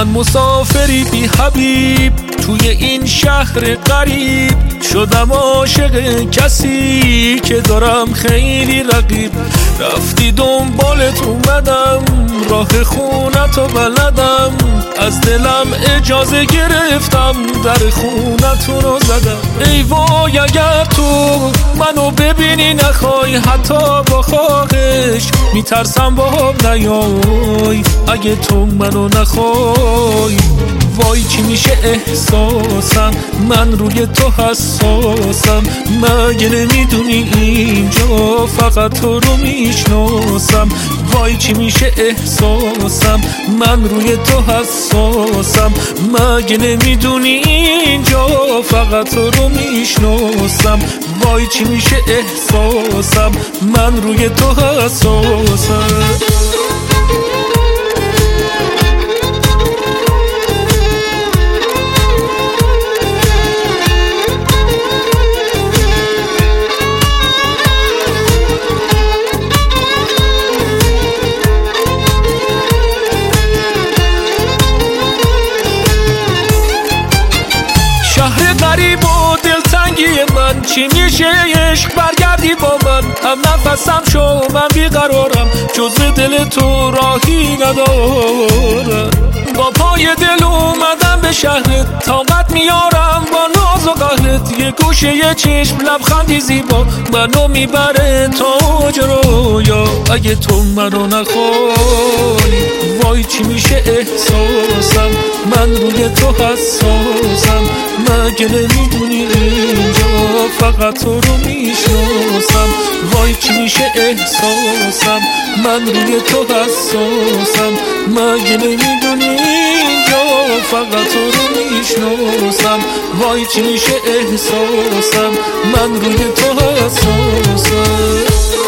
من مسافری بی حبیب توی این شهر غریب، شدم عاشق کسی که دارم خیلی رقیب. رفتی دنبالت اومدم، راه خونتو بلدم، از دلم اجازه گرفتم در خونتونو زدم. ای وای اگر تو منو ببینی نخوای، حتی با خواهش میترسم باهم نیای. اگه تو منو نخوای وای چی میشه احساسم، من روی تو حساسم. مگه نمیدونی اینجا فقط تو رو میشناسم. وای چی میشه احساسم، من روی تو حساسم. مگه نمیدونی اینجا فقط تو رو میشناسم. وای چی میشه احساسم، من روی تو حساسم. شهر غریب و دلتنگی من، چی میشه عشق برگردی با من. هم نفسم شو من بیقرارم، جز دل تو راهی ندارم. با پای دل اومدم به شهرت، طاقت میارم با ناز و قهرت. یه گوشه یه چشم لبخندی زیبا منو میبره تا جرویا. اگه تو منو نخوای وای چی میشه احساسم، من روی تو حساسم. مگه نمیدونی اینجا فقط تو رو میشناسم. وای چی میشه احساسم، من روی تو حساسم. مگه نمیدونی اینجا فقط تو رو میشناسم. وای چی میشه احساسم، من روی تو حساسم.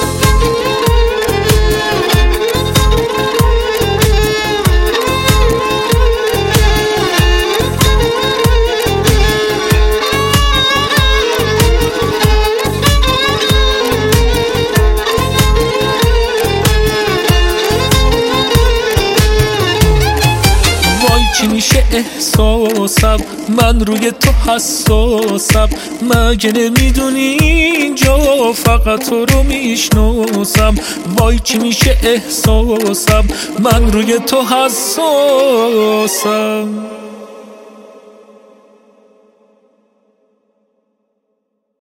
چی میشه احساسم، من روی تو حساسم. مگه نمیدونی اینجا فقط تو رو میشناسم. وای چی میشه احساسم، من روی تو حساسم.